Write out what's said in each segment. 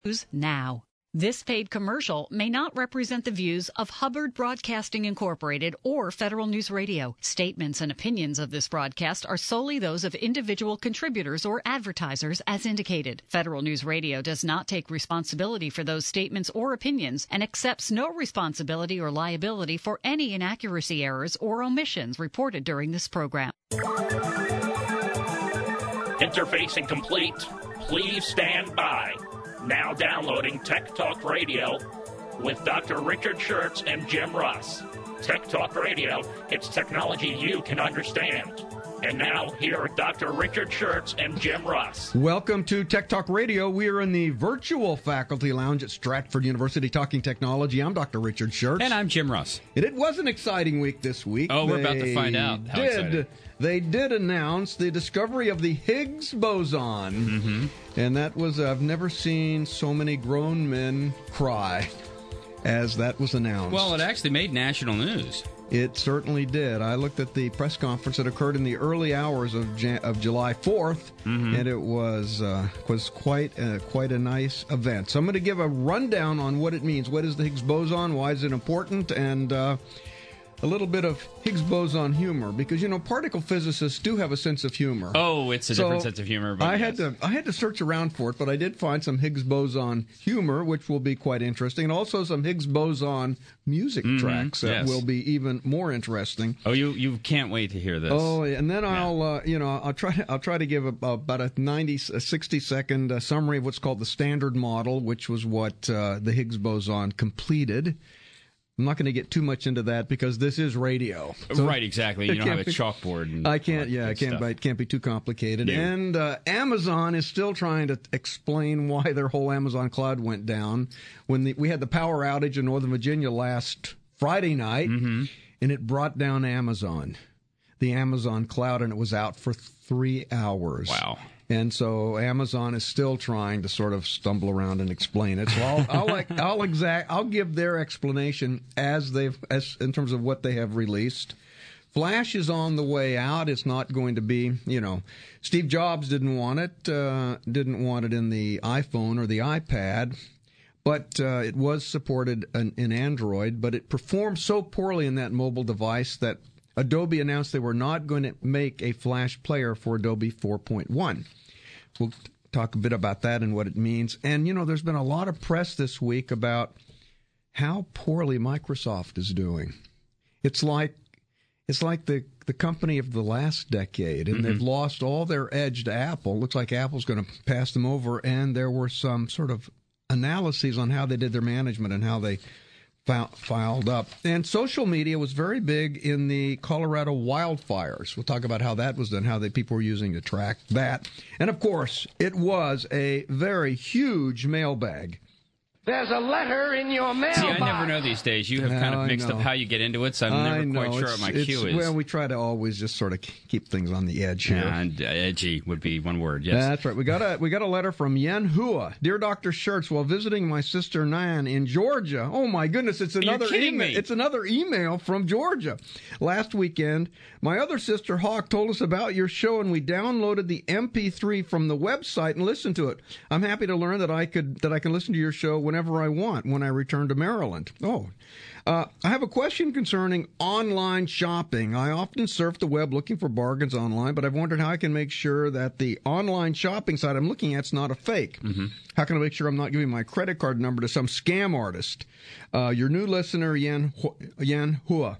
News now. This paid commercial may not represent the views of Hubbard Broadcasting Incorporated or Federal News Radio. Statements and opinions of this broadcast are solely those of individual contributors or advertisers as indicated. Federal News Radio does not take responsibility for those statements or opinions and accepts no responsibility or liability for any inaccuracy, errors, or omissions reported during this program. Interface incomplete. Please stand by. Now downloading Tech Talk Radio with Dr. Richard Schertz and Jim Russ. Tech Talk Radio, it's technology you can understand. And now, here are Dr. Richard Schertz and Jim Russ. Welcome to Tech Talk Radio. We are in the virtual faculty lounge at Stratford University talking technology. I'm Dr. Richard Schertz. And I'm Jim Russ. And it was an exciting week this week. Oh, we're about to find out how exciting. They did announce the discovery of the Higgs boson. Mm-hmm. And that was, I've never seen so many grown men cry as that was announced. Well, it actually made national news. It certainly did. I looked at the press conference that occurred in the early hours of July 4th, and it was quite a nice event. So I'm going to give a rundown on what it means. What is the Higgs boson? Why is it important? And a little bit of Higgs boson humor, because, you know, particle physicists do have a sense of humor. Oh, it's a different sense of humor. But I had to search around for it, but I did find some Higgs boson humor, which will be quite interesting, and also some Higgs boson music tracks that will be even more interesting. Oh, you can't wait to hear this. Oh, and then I'll try to give about a 60-second summary of what's called the Standard Model, which was what the Higgs boson completed. I'm not going to get too much into that because this is radio. So right, exactly. You don't have a chalkboard. And it can't be too complicated. Yeah. And Amazon is still trying to explain why their whole Amazon cloud went down when we had the power outage in Northern Virginia last Friday night, and it brought down the Amazon cloud, and it was out for 3 hours. Wow. And so Amazon is still trying to sort of stumble around and explain it. So I'll give their explanation as in terms of what they have released. Flash is on the way out. It's not going to be, Steve Jobs didn't want it in the iPhone or the iPad, but it was supported in Android. But it performed so poorly in that mobile device that Adobe announced they were not going to make a Flash player for Adobe 4.1. We'll talk a bit about that and what it means. And, there's been a lot of press this week about how poorly Microsoft is doing. It's like the company of the last decade, and they've lost all their edge to Apple. Looks like Apple's going to pass them over, and there were some sort of analyses on how they did their management and how they filed up. And social media was very big in the Colorado wildfires. We'll talk about how that was done, how people were using to track that. And, of course, it was a very huge mailbag. There's a letter in your mailbox. See, I never know these days. You have kind of mixed up how you get into it, so I'm never quite sure what my cue is. Well, we try to always just sort of keep things on the edge here. Yeah, and edgy would be one word, yes. That's right. We got a letter from Yen Hua. Dear Dr. Schertz, while visiting my sister Nan in Georgia. Oh, my goodness, it's another email. It's another email from Georgia. Last weekend, my other sister Hawk told us about your show, and we downloaded the MP3 from the website and listened to it. I'm happy to learn that I can listen to your show whenever I want when I return to Maryland. I have a question concerning online shopping. I often surf the web looking for bargains online, but I've wondered how I can make sure that the online shopping site I'm looking at is not a fake. How can I make sure I'm not giving my credit card number to some scam artist? Your new listener, Yen Hua.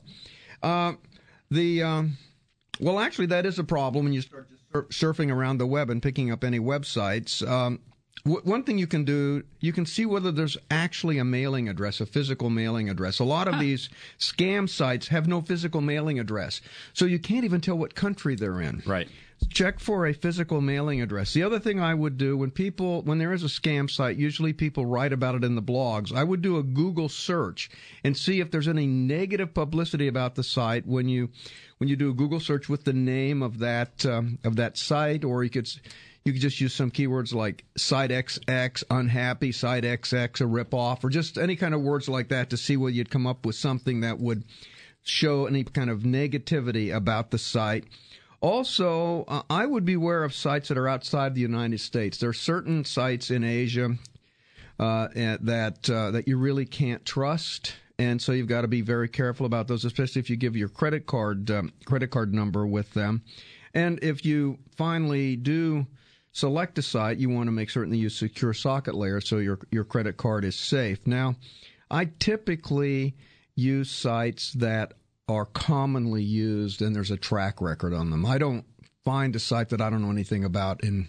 Well, actually, that is a problem when you start surfing around the web and picking up any websites. One thing you can do, you can see whether there's actually a mailing address, a physical mailing address. A lot of these scam sites have no physical mailing address, so you can't even tell what country they're in. Right. Check for a physical mailing address. The other thing I would do when there is a scam site, usually people write about it in the blogs. I would do a Google search and see if there's any negative publicity about the site when you do a Google search with the name of that site, or you could just use some keywords like site XX, unhappy, site XX, a ripoff, or just any kind of words like that to see whether you'd come up with something that would show any kind of negativity about the site. Also, I would beware of sites that are outside the United States. There are certain sites in Asia, that you really can't trust. And so you've got to be very careful about those, especially if you give your credit card number with them. And if you finally do select a site, you want to make certain that you use secure socket layer so your credit card is safe. Now, I typically use sites that are commonly used and there's a track record on them. I don't find a site that I don't know anything about and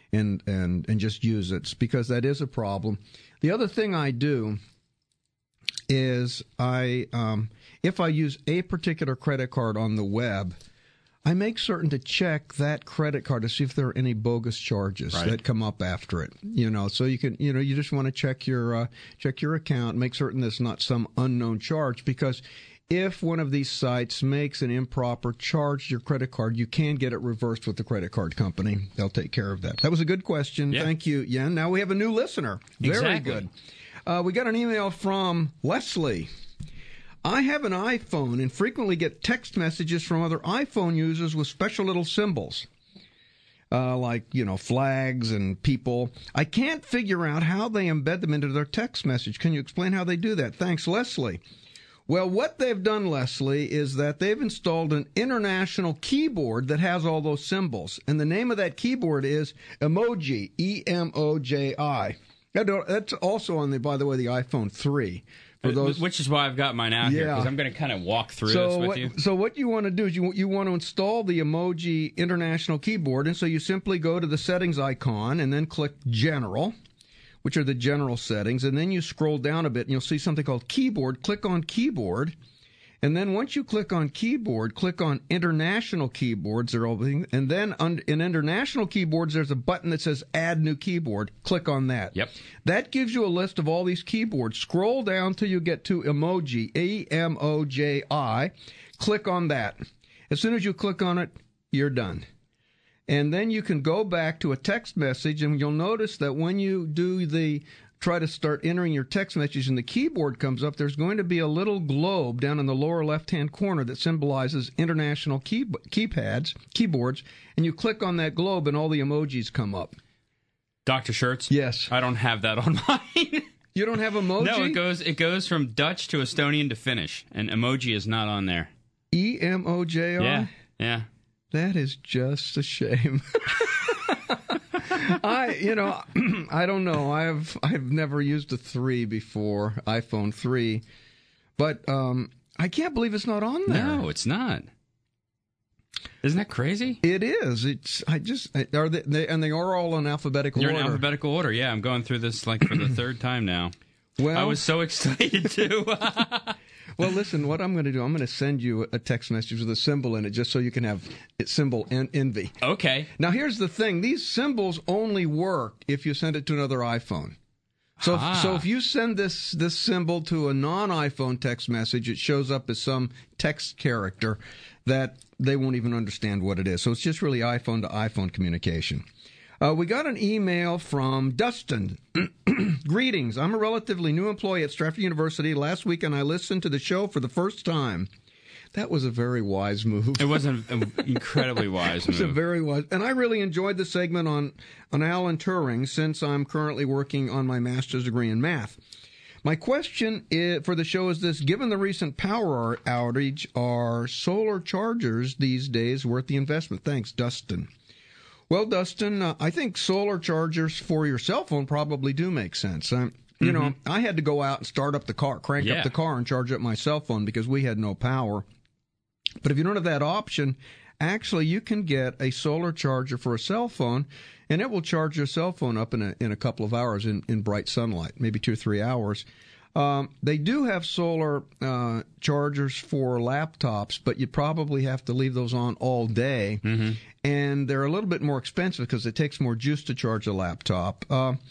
just use it, because that is a problem. The other thing I do is if I use a particular credit card on the web, I make certain to check that credit card to see if there are any bogus charges that come up after it. So you can, you just want to check your account, make certain there's not some unknown charge, because if one of these sites makes an improper charge to your credit card, you can get it reversed with the credit card company. They'll take care of that. That was a good question. Yeah. Thank you, Yen. Now we have a new listener. Very good. We got an email from Leslie. I have an iPhone and frequently get text messages from other iPhone users with special little symbols, like, flags and people. I can't figure out how they embed them into their text message. Can you explain how they do that? Thanks, Leslie. Well, what they've done, Leslie, is that they've installed an international keyboard that has all those symbols. And the name of that keyboard is Emoji, E-M-O-J-I. That's also on by the way, the iPhone 3. For those, which is why I've got mine out here, because I'm going to kind of walk through this with you. So what you want to do is you want to install the Emoji International Keyboard, and so you simply go to the settings icon and then click General, which are the general settings, and then you scroll down a bit and you'll see something called Keyboard. Click on Keyboard. And then once you click on Keyboard, click on International Keyboards. And then in International Keyboards, there's a button that says Add New Keyboard. Click on that. Yep. That gives you a list of all these keyboards. Scroll down till you get to Emoji, E-M-O-J-I. Click on that. As soon as you click on it, you're done. And then you can go back to a text message, and you'll notice that when you try to start entering your text message and the keyboard comes up, there's going to be a little globe down in the lower left-hand corner that symbolizes international keyboards, and you click on that globe and all the emojis come up. Dr. Schertz? Yes. I don't have that on mine. You don't have emoji? No, it goes from Dutch to Estonian to Finnish, and emoji is not on there. E-M-O-J-I? Yeah. That is just a shame. I don't know. I've never used a 3 before, iPhone 3, but I can't believe it's not on there. No, it's not. Isn't that crazy? It is. And they are all in alphabetical order. They're in alphabetical order. Yeah, I'm going through this for the third time now. Well, I was so excited to. Well, listen, what I'm going to do, I'm going to send you a text message with a symbol in it just so you can have symbol envy. Okay. Now, here's the thing. These symbols only work if you send it to another iPhone. So if you send this symbol to a non-iPhone text message, it shows up as some text character that they won't even understand what it is. So it's just really iPhone to iPhone communication. We got an email from Dustin. Greetings. I'm a relatively new employee at Stratford University. Last weekend, I listened to the show for the first time. That was a very wise move. It was an incredibly wise move. It was a very wise. And I really enjoyed the segment on Alan Turing, since I'm currently working on my master's degree in math. My question for the show is this. Given the recent power outage, are solar chargers these days worth the investment? Thanks, Dustin. Well, Dustin, I think solar chargers for your cell phone probably do make sense. You know, I had to go out and start up the car, crank up the car and charge up my cell phone because we had no power. But if you don't have that option, actually you can get a solar charger for a cell phone, and it will charge your cell phone up in a couple of hours in bright sunlight, maybe 2 or 3 hours. They do have solar chargers for laptops, but you probably have to leave those on all day. And they're a little bit more expensive because it takes more juice to charge a laptop.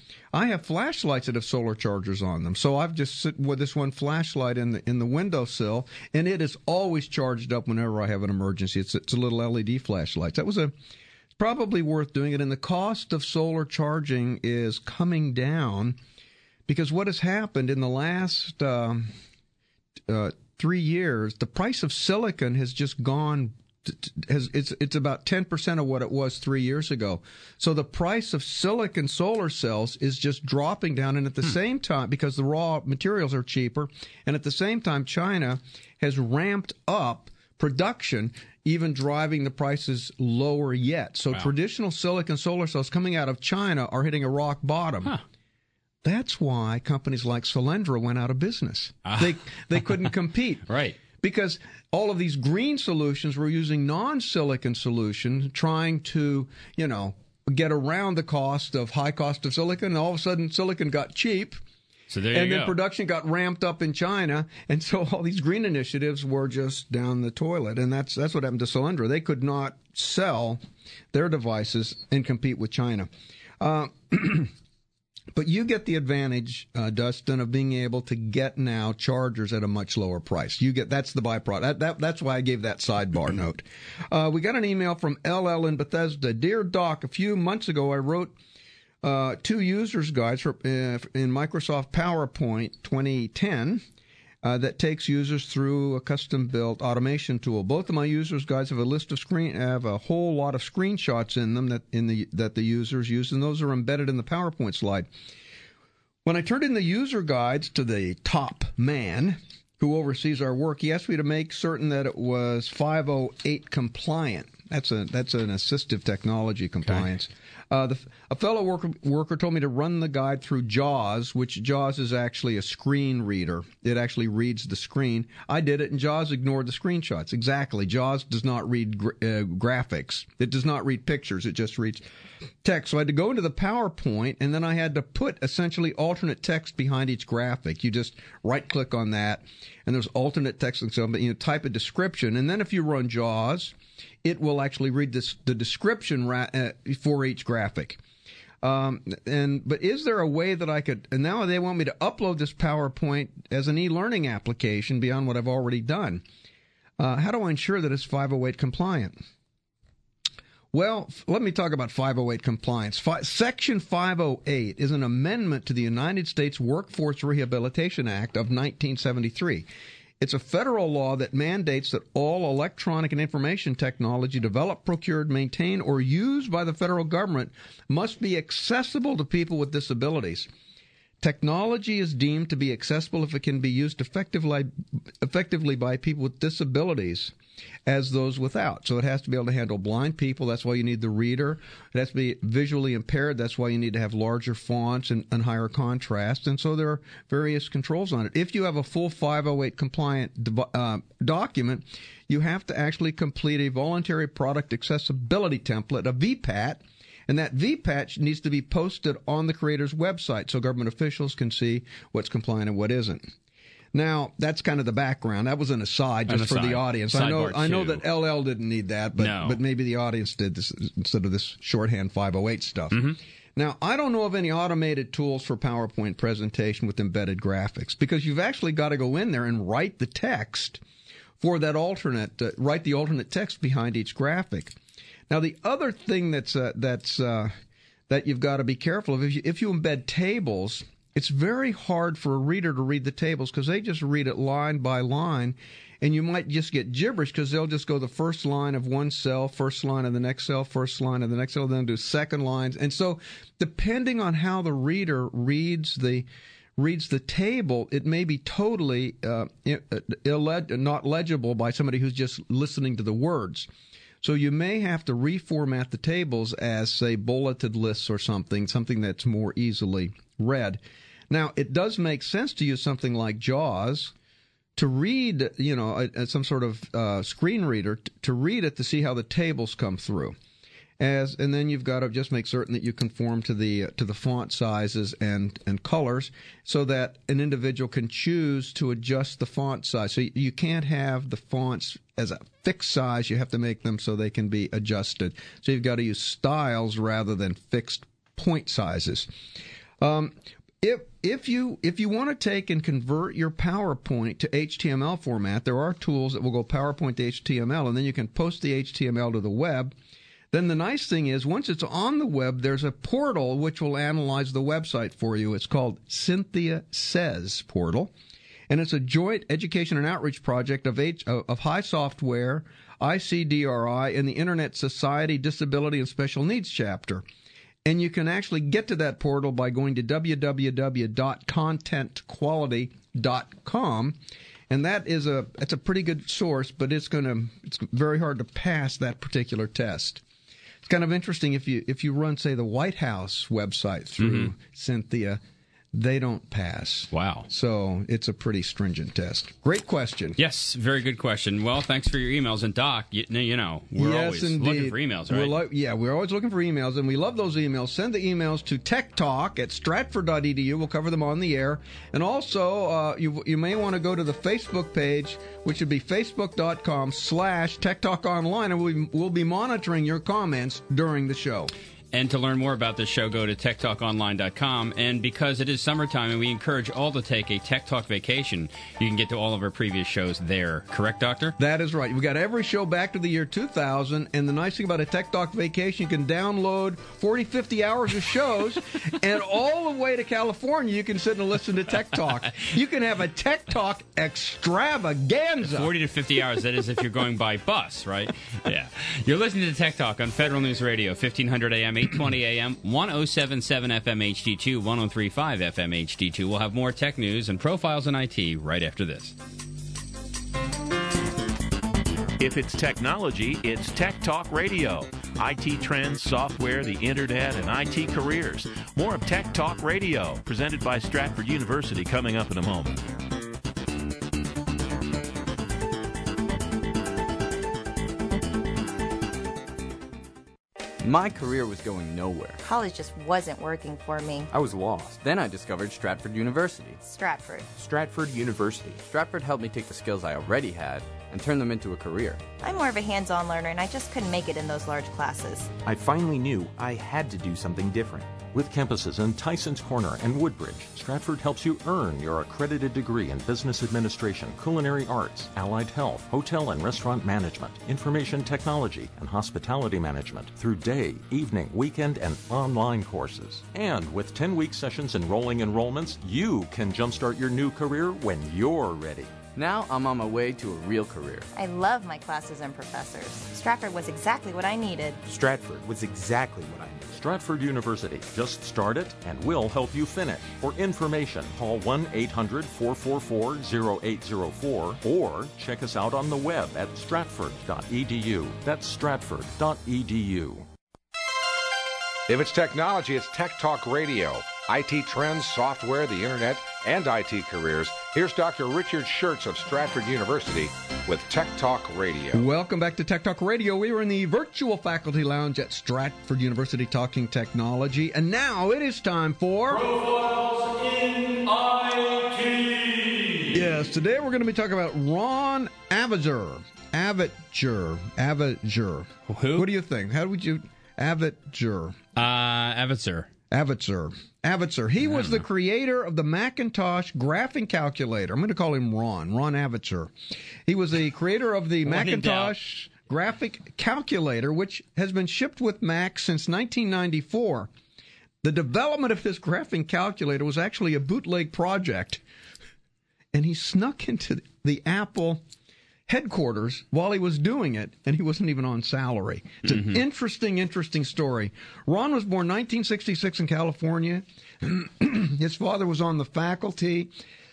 I have flashlights that have solar chargers on them, so I've just sit with this one flashlight in the windowsill, and it is always charged up whenever I have an emergency. It's a little LED flashlight. It's probably worth doing it, and the cost of solar charging is coming down because what has happened in the last 3 years, the price of silicon has just gone it's about 10% of what it was 3 years ago. So the price of silicon solar cells is just dropping down, and at the same time, because the raw materials are cheaper, and at the same time, China has ramped up production, even driving the prices lower yet. So traditional silicon solar cells coming out of China are hitting a rock bottom. That's why companies like Solyndra went out of business. They couldn't compete. Right. Because all of these green solutions were using non-silicon solutions, trying to, get around the high cost of silicon, and all of a sudden silicon got cheap. So there you go. And then production got ramped up in China, and so all these green initiatives were just down the toilet. And that's what happened to Solyndra. They could not sell their devices and compete with China. But you get the advantage, Dustin, of being able to get now chargers at a much lower price. That's the byproduct. That's why I gave that sidebar note. We got an email from LL in Bethesda. Dear Doc, a few months ago I wrote 2 users guides in Microsoft PowerPoint 2010 that takes users through a custom-built automation tool. Both of my users guides have a whole lot of screenshots in them that the users use, and those are embedded in the PowerPoint slide. When I turned in the user guides to the top man who oversees our work, he asked me to make certain that it was 508 compliant. That's an assistive technology compliance. Okay. A fellow worker told me to run the guide through JAWS, which JAWS is actually a screen reader. It actually reads the screen. I did it, and JAWS ignored the screenshots. Exactly. JAWS does not read graphics. It does not read pictures. It just reads text. So I had to go into the PowerPoint, and then I had to put essentially alternate text behind each graphic. You just right-click on that, and there's alternate text, and so type a description, and then if you run JAWS, it will actually read the description for each graphic. But is there a way that I could, and now they want me to upload this PowerPoint as an e-learning application beyond what I've already done. How do I ensure that it's 508 compliant? Well, let me talk about 508 compliance. Section 508 is an amendment to the United States Workforce Rehabilitation Act of 1973. It's a federal law that mandates that all electronic and information technology developed, procured, maintained, or used by the federal government must be accessible to people with disabilities. Technology is deemed to be accessible if it can be used effectively by people with disabilities as those without. So it has to be able to handle blind people. That's why you need the reader. It has to be visually impaired. That's why you need to have larger fonts and higher contrast. And so there are various controls on it. If you have a full 508 compliant document, you have to actually complete a voluntary product accessibility template, a VPAT. And that VPAT needs to be posted on the creator's website so government officials can see what's compliant and what isn't. Now, that's kind of the background. That was an aside just for the audience. I know that LL didn't need that, but maybe the audience did this instead of this shorthand 508 stuff. Mm-hmm. Now, I don't know of any automated tools for PowerPoint presentation with embedded graphics, because you've actually got to go in there and write the text for that write the alternate text behind each graphic. Now, the other thing that you've got to be careful of, if you embed tables, it's very hard for a reader to read the tables because they just read it line by line, and you might just get gibberish because they'll just go the first line of one cell, first line of the next cell, first line of the next cell, then do second lines. And so depending on how the reader reads the table, it may be totally not legible by somebody who's just listening to the words. So you may have to reformat the tables as, say, bulleted lists or something that's more easily read. Now, it does make sense to use something like JAWS to read, some sort of screen reader to read it to see how the tables come through. And then you've got to just make certain that you conform to the font sizes and colors so that an individual can choose to adjust the font size. So you can't have the fonts as a fixed size. You have to make them so they can be adjusted. So you've got to use styles rather than fixed point sizes. If you want to take and convert your PowerPoint to HTML format, there are tools that will go PowerPoint to HTML, and then you can post the HTML to the web. Then the nice thing is, once it's on the web, there's a portal which will analyze the website for you. It's called Cynthia Says Portal, and it's a joint education and outreach project of High Software, ICDRI in the Internet Society Disability and Special Needs chapter. And you can actually get to that portal by going to www.contentquality.com. And it's a pretty good source, but it's very hard to pass that particular test. It's kind of interesting if you run, say, the White House website through Cynthia, they don't pass. Wow. So it's a pretty stringent test. Great question. Yes, very good question. Well, thanks for your emails. And, Doc, we're always looking for emails, right? We're always looking for emails, and we love those emails. Send the emails to techtalk@stratford.edu. We'll cover them on the air. And also, you may want to go to the Facebook page, which would be facebook.com/techtalkonline, and we'll be monitoring your comments during the show. And to learn more about this show, go to techtalkonline.com. And because it is summertime and we encourage all to take a Tech Talk vacation, you can get to all of our previous shows there. Correct, Doctor? That is right. We've got every show back to the year 2000. And the nice thing about a Tech Talk vacation, you can download 40, 50 hours of shows. And all the way to California, you can sit and listen to Tech Talk. You can have a Tech Talk extravaganza. 40 to 50 hours. That is if you're going by bus, right? Yeah. You're listening to Tech Talk on Federal News Radio, 1500 AM, 820 AM, 107.7 FM HD2, 103.5 FM HD2. We'll have more tech news and profiles in IT right after this. If it's technology, it's Tech Talk Radio. IT trends, software, the internet, and IT careers. More of Tech Talk Radio, presented by Stratford University, coming up in a moment. My career was going nowhere. College just wasn't working for me. I was lost. Then I discovered Stratford University. Stratford University. Stratford helped me take the skills I already had and turn them into a career. I'm more of a hands-on learner, and I just couldn't make it in those large classes. I finally knew I had to do something different. With campuses in Tysons Corner and Woodbridge, Stratford helps you earn your accredited degree in business administration, culinary arts, allied health, hotel and restaurant management, information technology, and hospitality management through day, evening, weekend, and online courses. And with 10-week sessions and rolling enrollments, you can jumpstart your new career when you're ready. Now I'm on my way to a real career. I love my classes and professors. Stratford was exactly what I needed. Stratford was exactly what I needed. Stratford University. Just start it, and we'll help you finish. For information, call 1-800-444-0804 or check us out on the web at stratford.edu. That's stratford.edu. If it's technology, it's Tech Talk Radio. IT trends, software, the internet, and IT careers. Here's Dr. Richard Schertz of Stratford University with Tech Talk Radio. Welcome back to Tech Talk Radio. We were in the virtual faculty lounge at Stratford University talking technology, and now it is time for Profiles in IT. Yes, today we're going to be talking about Ron Avizer. Avizer. Who? What do you think? How would you... Avizer. Avizer. He was the creator of the Macintosh graphing calculator. I'm going to call him Ron Avizer. He was the creator of the Macintosh graphic calculator, which has been shipped with Mac since 1994. The development of this graphing calculator was actually a bootleg project, and he snuck into the Apple headquarters while he was doing it, and he wasn't even on salary. It's an interesting story. Ron was born 1966 in California. His father was on the faculty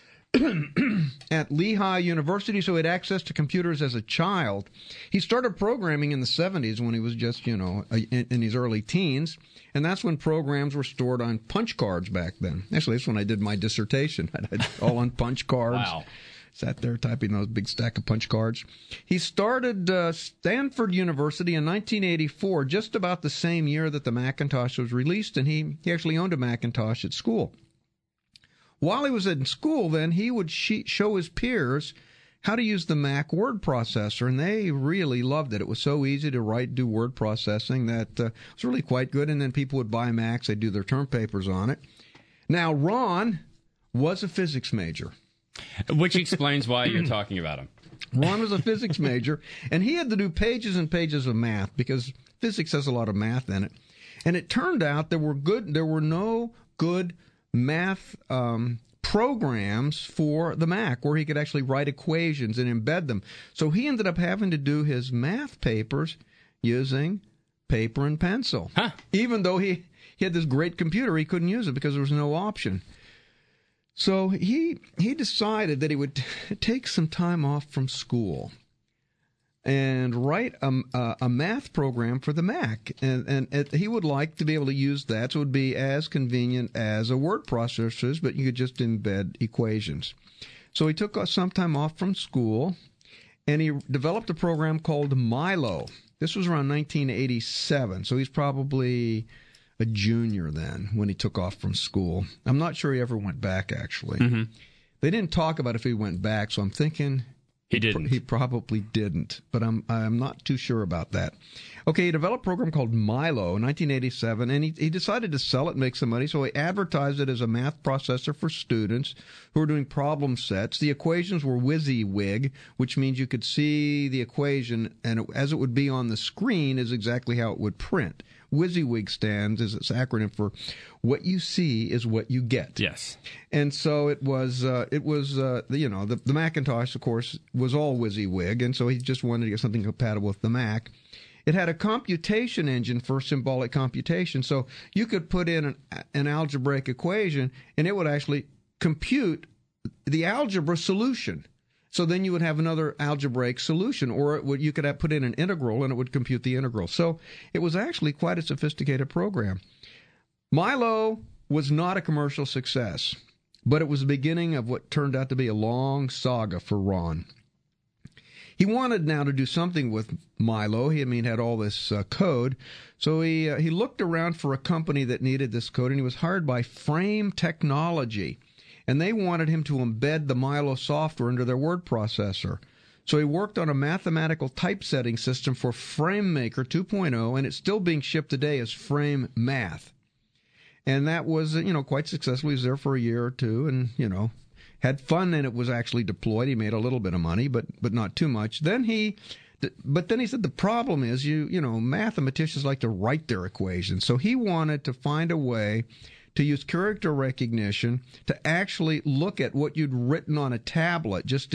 at Lehigh University, so he had access to computers as a child. He started programming in the 70s when he was just, in his early teens, and that's when programs were stored on punch cards back then. Actually, that's when I did my dissertation. I did all on punch cards. Wow. Sat there typing those big stack of punch cards. He started Stanford University in 1984, just about the same year that the Macintosh was released, and he actually owned a Macintosh at school. While he was in school, then, he would show his peers how to use the Mac word processor, and they really loved it. It was so easy to do word processing that it was really quite good, and then people would buy Macs. They'd do their term papers on it. Now, Ron was a physics major. Which explains why you're talking about him. Ron was a physics major, and he had to do pages and pages of math because physics has a lot of math in it. And it turned out there were no good math programs for the Mac where he could actually write equations and embed them. So he ended up having to do his math papers using paper and pencil. Huh. Even though he had this great computer, he couldn't use it because there was no option. So he decided that he would take some time off from school and write a math program for the Mac. And he would like to be able to use that, so it would be as convenient as a word processor, but you could just embed equations. So he took some time off from school, and he developed a program called Milo. This was around 1987, so he's probably a junior then when he took off from school. I'm not sure he ever went back, actually. Mm-hmm. They didn't talk about if he went back, so I'm thinking he didn't. He probably didn't, but I'm not too sure about that. Okay, he developed a program called Milo in 1987, and he decided to sell it and make some money, so he advertised it as a math processor for students who were doing problem sets. The equations were WYSIWYG, which means you could see the equation, and as it would be on the screen is exactly how it would print. WYSIWYG stands as its acronym for "What you see is what you get." Yes. And so it was the Macintosh, of course, was all WYSIWYG, and so he just wanted to get something compatible with the Mac. It had a computation engine for symbolic computation, so you could put in an algebraic equation, and it would actually compute the algebra solution. So then you would have another algebraic solution, or you could put in an integral, and it would compute the integral. So it was actually quite a sophisticated program. Milo was not a commercial success, but it was the beginning of what turned out to be a long saga for Ron. He wanted now to do something with Milo. He had all this code. So he looked around for a company that needed this code, and he was hired by Frame Technology. And they wanted him to embed the Milo software into their word processor. So he worked on a mathematical typesetting system for FrameMaker 2.0, and it's still being shipped today as Frame Math. And that was, quite successful. He was there for a year or two and, had fun, and it was actually deployed. He made a little bit of money, but not too much. Then he said the problem is, mathematicians like to write their equations. So he wanted to find a way to use character recognition to actually look at what you'd written on a tablet with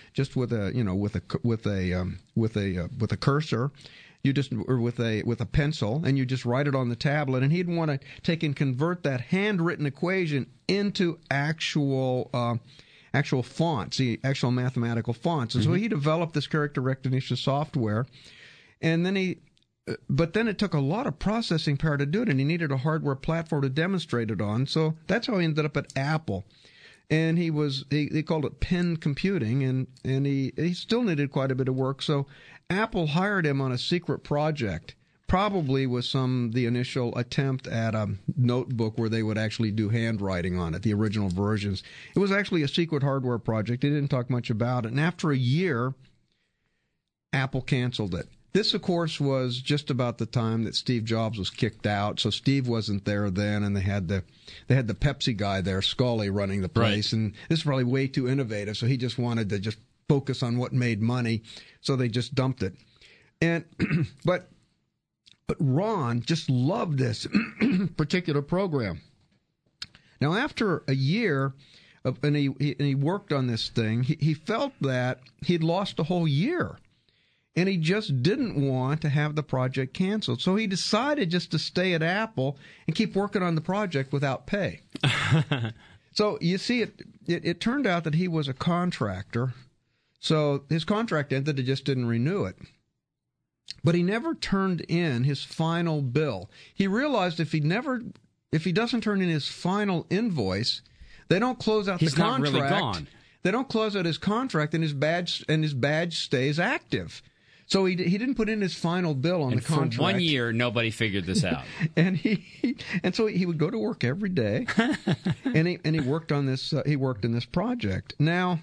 a cursor, with a pencil, and you just write it on the tablet. And he'd want to take and convert that handwritten equation into actual fonts, actual mathematical fonts. And so he developed this character recognition software, and then But then it took a lot of processing power to do it, and he needed a hardware platform to demonstrate it on. So that's how he ended up at Apple. And he called it Pen Computing, and he still needed quite a bit of work. So Apple hired him on a secret project, probably with the initial attempt at a notebook where they would actually do handwriting on it, the original versions. It was actually a secret hardware project. They didn't talk much about it. And after a year, Apple canceled it. This, of course, was just about the time that Steve Jobs was kicked out, so Steve wasn't there then, and they had the Pepsi guy there, Scully, running the place, right. And this is probably way too innovative, so he just wanted to just focus on what made money, so they just dumped it. And but Ron just loved this particular program. Now, after a year, and he worked on this thing, he felt that he'd lost a whole year. And he just didn't want to have the project canceled. So he decided just to stay at Apple and keep working on the project without pay. So you see, it turned out that he was a contractor. So his contract ended, he just didn't renew it. But he never turned in his final bill. He realized if he doesn't turn in his final invoice, they don't close out the contract. He's not really gone. They don't close out his contract, and his badge stays active. So he didn't put in his final bill on the contract. For 1 year, nobody figured this out. And so he would go to work every day, and he worked on this. He worked in this project. Now,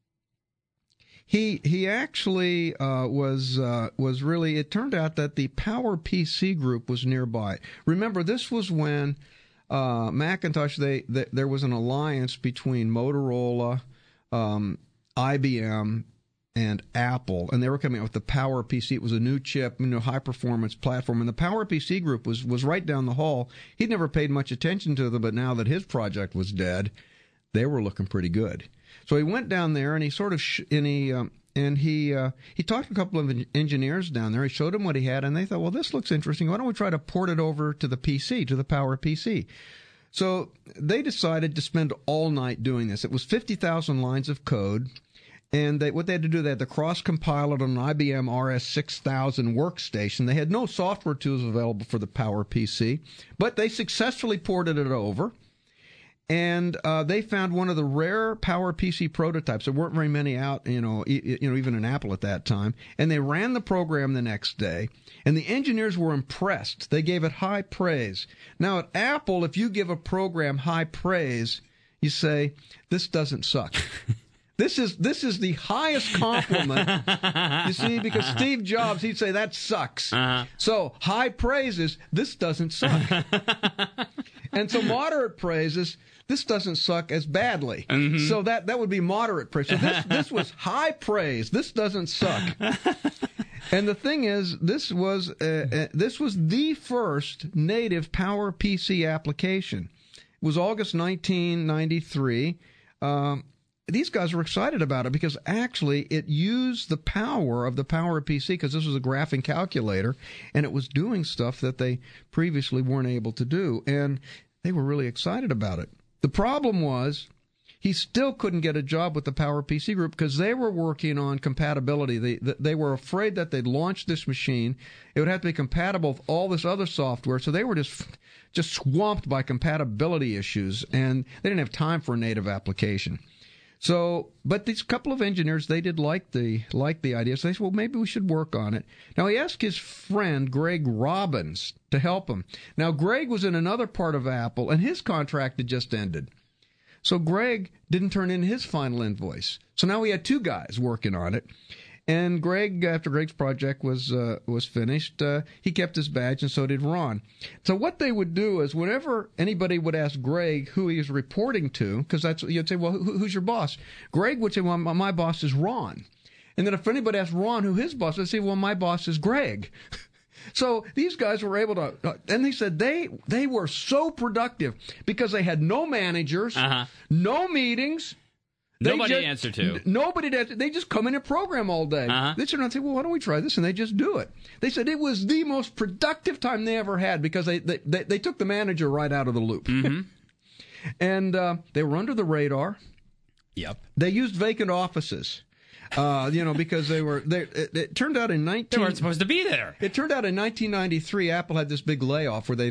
he actually was really. It turned out that the PowerPC group was nearby. Remember, this was when Macintosh. There was an alliance between Motorola, IBM, and Apple, and they were coming out with the PowerPC. It was a new chip, high-performance platform, and the PowerPC group was right down the hall. He'd never paid much attention to them, but now that his project was dead, they were looking pretty good. So he went down there and he sort of he talked to a couple of engineers down there. He showed them what he had, and they thought, well, this looks interesting. Why don't we try to port it over to the PC, to the PowerPC? So they decided to spend all night doing this. It was 50,000 lines of code, and what they had to do, they had to cross-compile it on an IBM RS-6000 workstation. They had no software tools available for the PowerPC, but they successfully ported it over. And they found one of the rare PowerPC prototypes. There weren't very many out, even in Apple at that time. And they ran the program the next day, and the engineers were impressed. They gave it high praise. Now, at Apple, if you give a program high praise, you say, this doesn't suck. This is the highest compliment, you see, because Steve Jobs, he'd say, that sucks. Uh-huh. So, high praise is, this doesn't suck. And so moderate praise is, this doesn't suck as badly. Mm-hmm. So that would be moderate praise. So this was high praise. This doesn't suck. And the thing is, this was the first native PowerPC application. It was August 1993. These guys were excited about it because actually it used the power of the PowerPC, because this was a graphing calculator, and it was doing stuff that they previously weren't able to do. And they were really excited about it. The problem was he still couldn't get a job with the PowerPC group because they were working on compatibility. They were afraid that they'd launch this machine. It would have to be compatible with all this other software. So they were just swamped by compatibility issues, and they didn't have time for a native application. So, but these couple of engineers, they did like the idea. So they said, well, maybe we should work on it. Now, he asked his friend, Greg Robbins, to help him. Now, Greg was in another part of Apple, and his contract had just ended. So Greg didn't turn in his final invoice. So now we had two guys working on it. And Greg, after Greg's project was finished, he kept his badge, and so did Ron. So what they would do is, whenever anybody would ask Greg who he was reporting to, because that's you'd say, well, who's your boss? Greg would say, well, my boss is Ron. And then if anybody asked Ron who his boss is, they'd say, well, my boss is Greg. So these guys were able to, and they said they were so productive because they had no managers, no meetings. Nobody to answer to. Nobody to answer. They just come in and program all day. They sit around and say, well, why don't we try this? And they just do it. They said it was the most productive time they ever had because they took the manager right out of the loop. Mm-hmm. And they were under the radar. Yep. They used vacant offices. Because they turned out in they weren't supposed to be there. It turned out in 1993, Apple had this big layoff where they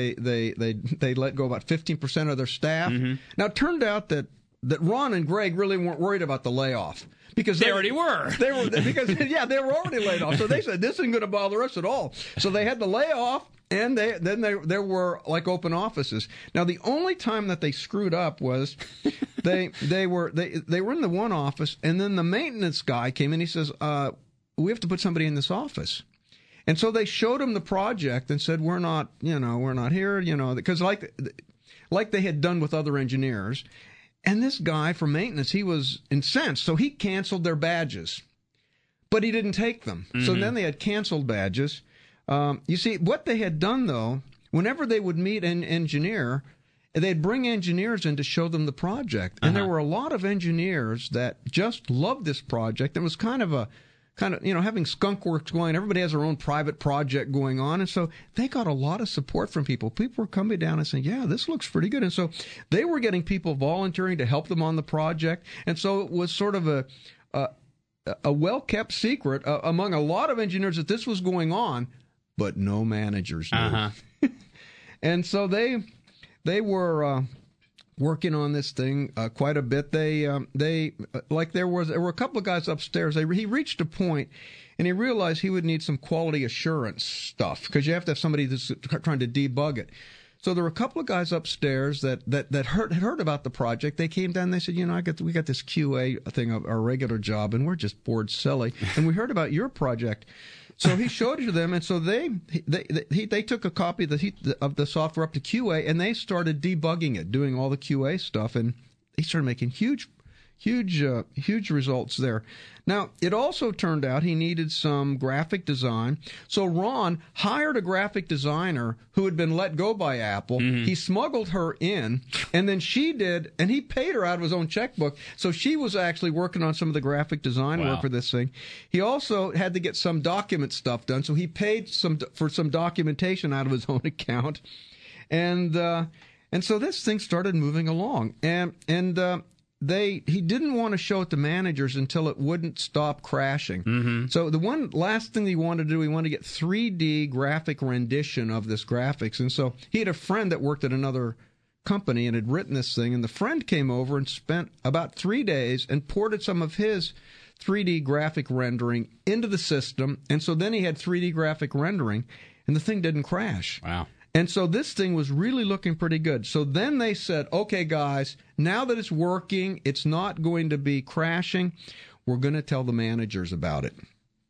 let go about 15% of their staff. Mm-hmm. Now, it turned out that Ron and Greg really weren't worried about the layoff because they already were. They were already laid off. So they said this isn't going to bother us at all. So they had the layoff, and there were like open offices. Now the only time that they screwed up was they were in the one office, and then the maintenance guy came in. He says, "We have to put somebody in this office." And so they showed him the project and said, "We're not here, because like they had done with other engineers." And this guy from maintenance, he was incensed, so he canceled their badges. But he didn't take them. Mm-hmm. So then they had canceled badges. You see, what they had done, though, whenever they would meet an engineer, they'd bring engineers in to show them the project. And there were a lot of engineers that just loved this project. It was kind of having skunk works going. Everybody has their own private project going on. And so they got a lot of support from people. People were coming down and saying, yeah, this looks pretty good. And so they were getting people volunteering to help them on the project. And so it was sort of a well-kept secret among a lot of engineers that this was going on, but no managers knew. And so they were working on this thing quite a bit. There were a couple of guys upstairs. He reached a point, and he realized he would need some quality assurance stuff because you have to have somebody that's trying to debug it. So there were a couple of guys upstairs that had heard about the project. They came down and they said, we got this QA thing, our regular job, and we're just bored silly. And we heard about your project. So he showed it to them, and so they took a copy of the software up to QA, and they started debugging it, doing all the QA stuff, and they started making huge huge results there. Now, it also turned out he needed some graphic design. So Ron hired a graphic designer who had been let go by Apple. Mm-hmm. He smuggled her in, and then she did, and he paid her out of his own checkbook. So she was actually working on some of the graphic design work for this thing. He also had to get some document stuff done, so he paid for some documentation out of his own account. And so this thing started moving along. He didn't want to show it to managers until it wouldn't stop crashing. Mm-hmm. So the one last thing he wanted to do, he wanted to get 3D graphic rendition of this graphics. And so he had a friend that worked at another company and had written this thing. And the friend came over and spent about 3 days and ported some of his 3D graphic rendering into the system. And so then he had 3D graphic rendering, and the thing didn't crash. Wow. And so this thing was really looking pretty good. So then they said, okay, guys, now that it's working, it's not going to be crashing, we're going to tell the managers about it.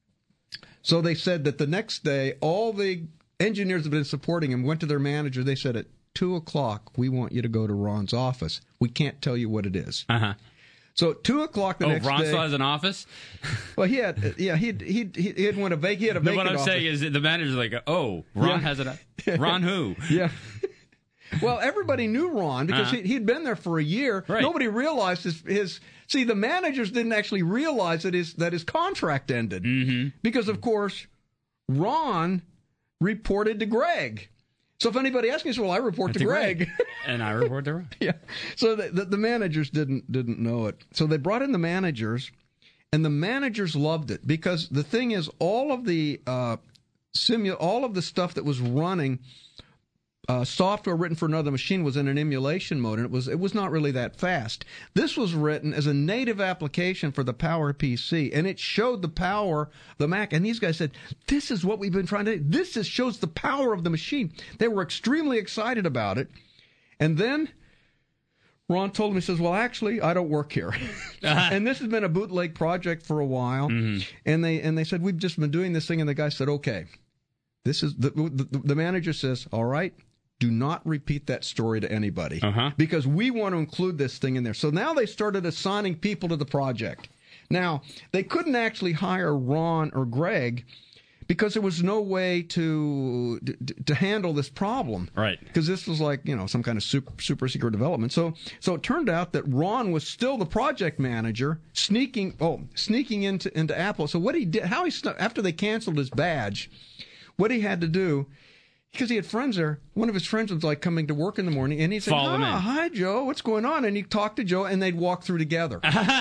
So they said that the next day, all the engineers that have been supporting him went to their manager. They said, at 2 o'clock, we want you to go to Ron's office. We can't tell you what it is. Uh-huh. So at 2 o'clock the next day. Oh, Ron still has an office? Well, he had went a vacant office. What I'm saying is the manager's like, oh, Ron has an office. Ron who? Yeah. Well, everybody knew Ron because he'd been there for a year. Right. Nobody realized his. See, the managers didn't actually realize that his contract ended. Mm-hmm. Because, of course, Ron reported to Greg. So if anybody asks me, well, I report to Greg. And I report to Ron. Yeah. So the managers didn't know it. So they brought in the managers, and the managers loved it because the thing is, all of the stuff that was running, software written for another machine was in an emulation mode, and it was not really that fast. This was written as a native application for the PowerPC, and it showed the power of the Mac. And these guys said, "This is what we've been trying to do. This shows the power of the machine." They were extremely excited about it. And then Ron told him, he says, "Well, actually, I don't work here." And this has been a bootleg project for a while. Mm-hmm. And they said, "We've just been doing this thing." And the guy said, "Okay, this is the manager says, all right, do not repeat that story to anybody because we want to include this thing in there." So now they started assigning people to the project. Now, they couldn't actually hire Ron or Greg because there was no way to handle this problem. Right. Because this was like, some kind of super secret development. So it turned out that Ron was still the project manager sneaking into Apple. So what he did, after they canceled his badge, what he had to do, because he had friends there. One of his friends was like coming to work in the morning, and he'd say, "Hi, Joe, what's going on?" And he'd talk to Joe, and they'd walk through together. And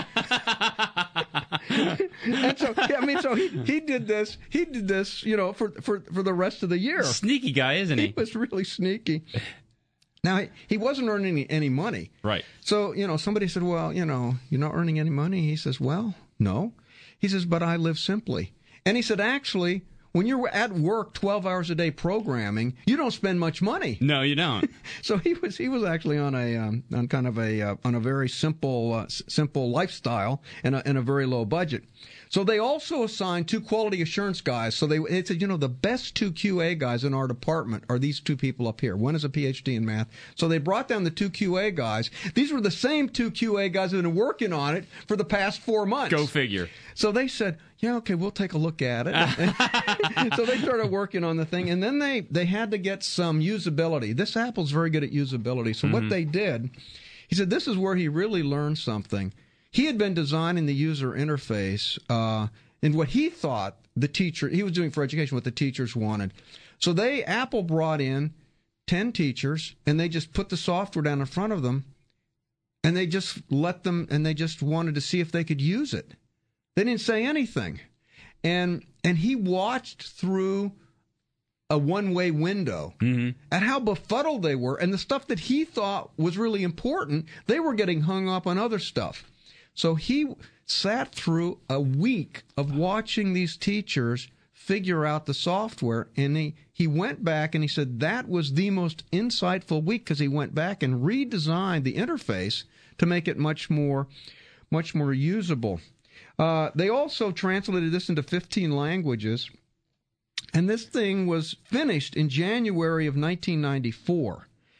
so, he did this. He did this, for the rest of the year. Sneaky guy, isn't he? He was really sneaky. Now he wasn't earning any money. Right. So somebody said, "Well, you're not earning any money." He says, "Well, no." He says, "But I live simply." And he said, "Actually, when you're at work 12 hours a day programming, you don't spend much money." No, you don't. So he was actually on a very simple lifestyle and a very low budget. So they also assigned 2 quality assurance guys. So they said, the best 2 QA guys in our department are these 2 people up here. One is a PhD in math. So they brought down the 2 QA guys. These were the same 2 QA guys that have been working on it for the past 4 months. Go figure. So they said, "Yeah, okay, we'll take a look at it." So they started working on the thing, and then they had to get some usability. This Apple's very good at usability. So what they did, he said, this is where he really learned something. He had been designing the user interface and what he thought he was doing for education, what the teachers wanted. So Apple brought in 10 teachers, and they just put the software down in front of them, and they just they just wanted to see if they could use it. They didn't say anything. And he watched through a one-way window at how befuddled they were, and the stuff that he thought was really important, they were getting hung up on other stuff. So he sat through a week of watching these teachers figure out the software, and he went back and he said that was the most insightful week because he went back and redesigned the interface to make it much more usable. They also translated this into 15 languages, and this thing was finished in January of 1994.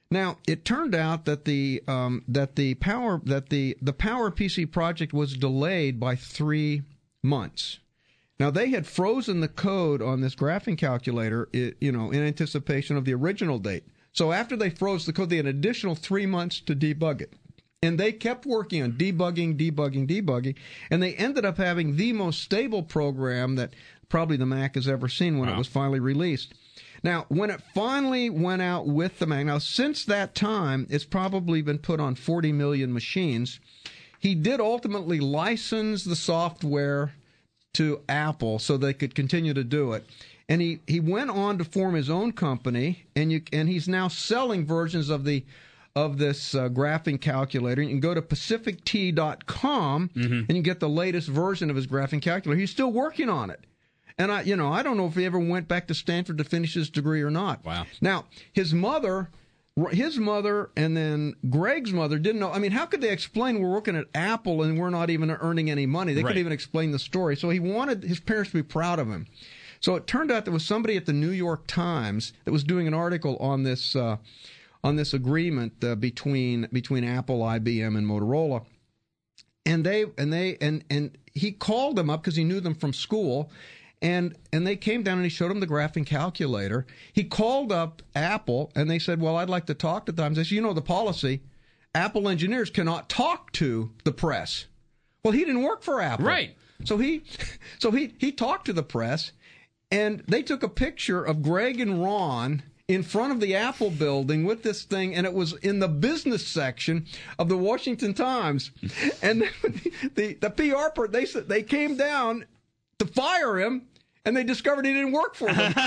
Now, it turned out that the Power PC project was delayed by 3 months. Now, they had frozen the code on this graphing calculator, in anticipation of the original date. So after they froze the code, they had an additional 3 months to debug it. And they kept working on debugging, and they ended up having the most stable program that probably the Mac has ever seen when it was finally released. Now, when it finally went out with the Mac, now since that time, it's probably been put on 40 million machines. He did ultimately license the software to Apple so they could continue to do it. And he went on to form his own company, and he's now selling versions of this graphing calculator. You can go to pacifict.com and you get the latest version of his graphing calculator. He's still working on it. And I don't know if he ever went back to Stanford to finish his degree or not. Wow. Now, his mother and then Greg's mother didn't know. I mean, how could they explain we're working at Apple and we're not even earning any money? They couldn't even explain the story. So he wanted his parents to be proud of him. So it turned out there was somebody at the New York Times that was doing an article on this agreement between Apple, IBM, and Motorola. And he called them up because he knew them from school. And they came down and he showed him the graphing calculator. He called up Apple and they said, well, I'd like to talk to them. They said, the policy, Apple engineers cannot talk to the press. Well, he didn't work for Apple. Right. So he talked to the press, and they took a picture of Greg and Ron in front of the Apple building with this thing, and it was in the business section of the Washington Times. And the PR person, they came down to fire him, and they discovered he didn't work for them.